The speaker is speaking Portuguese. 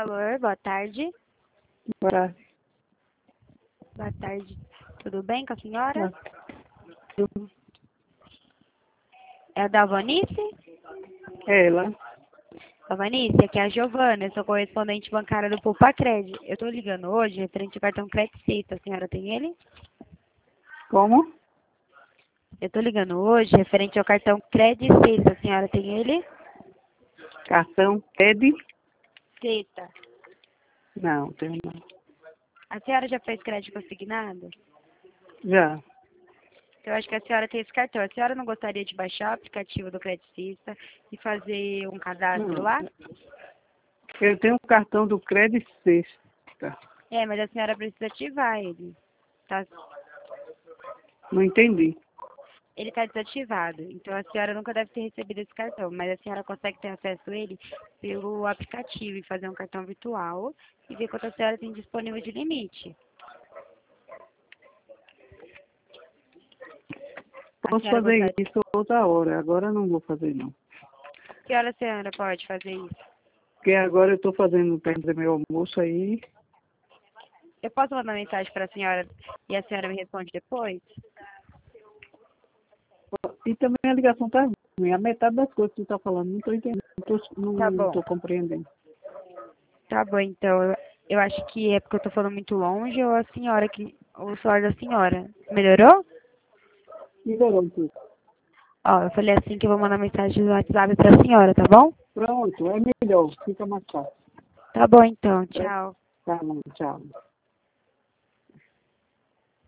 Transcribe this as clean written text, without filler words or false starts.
Alô, boa tarde. Boa tarde. Boa tarde. Tudo bem com a senhora? É a Dalvanice? Ela. Dalvanice, aqui é a Giovana, eu sou correspondente bancária do Pulpacred. Eu estou ligando hoje referente ao cartão Crédito Cita. A senhora tem ele? Como? Eu estou ligando hoje referente ao cartão Crédito Cita. A senhora tem ele? Cartão Ed? Cita. Não, tenho não. A senhora já fez crédito consignado? Já. Eu acho que a senhora tem esse cartão. A senhora não gostaria de baixar o aplicativo do Credicista e fazer um cadastro Não. lá? Eu tenho um cartão do Crédito Sexta. É, mas a senhora precisa ativar ele. Tá? Não entendi. Ele está desativado. Então a senhora nunca deve ter recebido esse cartão, mas a senhora consegue ter acesso a ele pelo aplicativo e fazer um cartão virtual e ver quanto a senhora tem disponível de limite. Posso fazer isso outra hora. Agora não vou fazer não. Que hora a senhora pode fazer isso? Porque agora eu estou fazendo perto do meu almoço aí. Eu posso mandar mensagem para a senhora e a senhora me responde depois? E também a ligação tá ruim. A metade das coisas que tu tá falando, não estou entendendo. Tá Não bom. estou compreendendo. Tá bom, então. Eu acho que é porque eu tô falando muito longe ou a senhora que. Ou o celular da senhora. Melhorou? Melhorou um pouco. Ó, eu falei assim que eu vou mandar mensagem no WhatsApp pra senhora, tá bom? Pronto, é melhor. Fica mais fácil. Tá bom então, tchau. Tá bom, tchau.